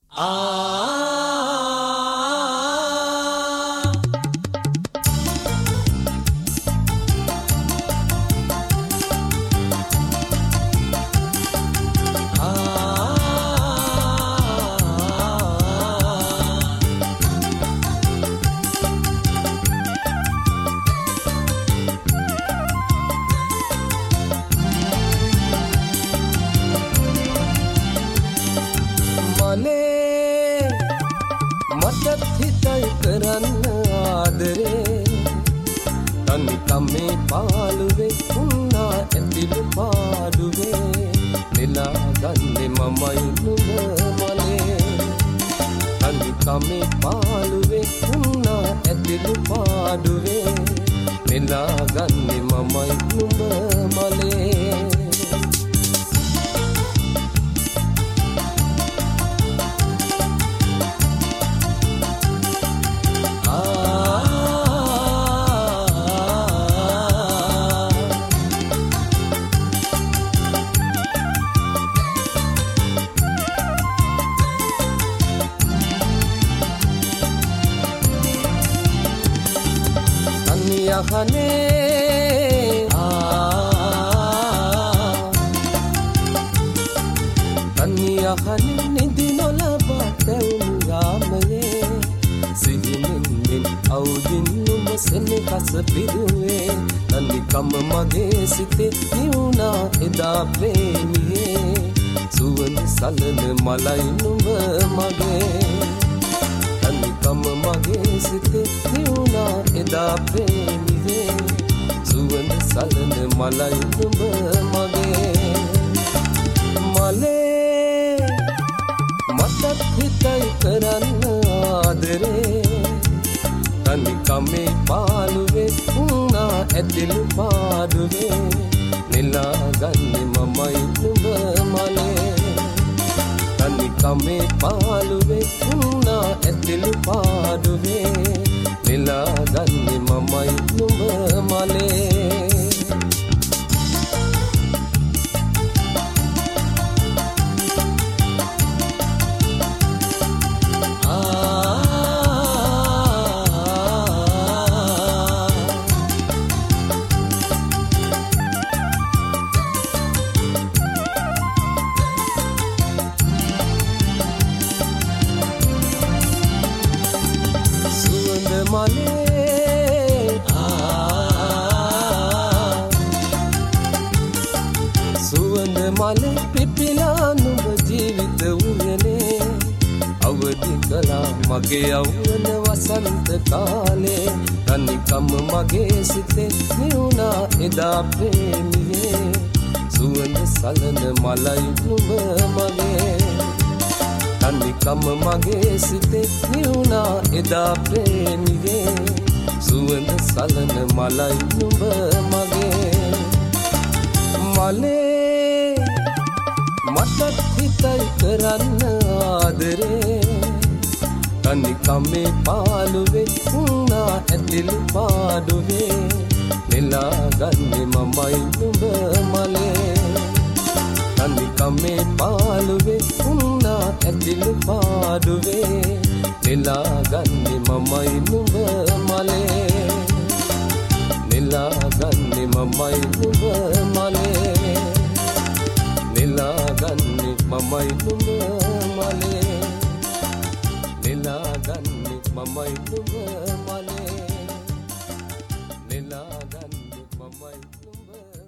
මටත් හිතයි කරන්න ආදරේ තනිකමේ පාළුවේ උන්නා ඇතිලු පාඩුවේ නෙලා ගන්නේ මමයි නුඹ මලේ තනිකමේ පාළුවේ උන්නා ඇතිලු පාඩුවේ නෙලා ගන්නේ මමයි නුඹ මලේ තනියහනේ නිදි නොලබා තැවුණු යාමයේ සිහිනෙන් අවුදින් නුඹ සෙනෙහස පිරුවේ තනිකම මගේ සිතේ නිවුණා එදා ප්‍රේමියේ සුවඳ සලන මලයි නුඹ මගේ තනිකම මගේ සිතේ නිවුණා එදා ප්‍රේමියේ සුවඳ සලන මලයි නුඹ මගේ මලේ මටත් හිතයි කරන්න ආදරේ තනිකමේ පාළුවේ උන්නා ඇතිලු පාඩුවේ නෙලා ගන්නේ මමයි නුඹ මලේ තනිකමේ පාළුවේ උන්නා ඇතිලු පාඩුවේ නෙලා ගන්නේ මමයි නුඹ මලේ සුවඳ මලේ පිපිලා නුඹ ජීවිත උයනේ අවදි කළා මගේ යෞවන වසන්ත කාලේ තනිකම මගේ සිතේ නිවුණා එදා ප්‍රේමියේ සුවඳ සලන මලයි නුඹ මගේ තනිකම මගේ සිතේ නිවුණා එදා ප්‍රේමියේ සුවඳ සලන මලයි නුඹ මගේ මලේ මටත් හිතයි කරන්න ආදරේ තනිකමේ පාළුවේ උන්නා ඇතිලු පාඩුවේ නෙලා ගන්නේ මමයි නුඹ මලේ තනිකමේ පාළුවේ උන්නා ඇතිලු පාඩුවේ නෙලා ගන්නේ මමයි නුඹ මලේ නෙලා ගන්නේ මමයි නුඹ මලේ නෙලා ගන්නේ මමයි නුඹ මලේ නෙලා ගන්නේ මමයි නුඹ මලේ නෙලා ගන්නේ මමයි නුඹ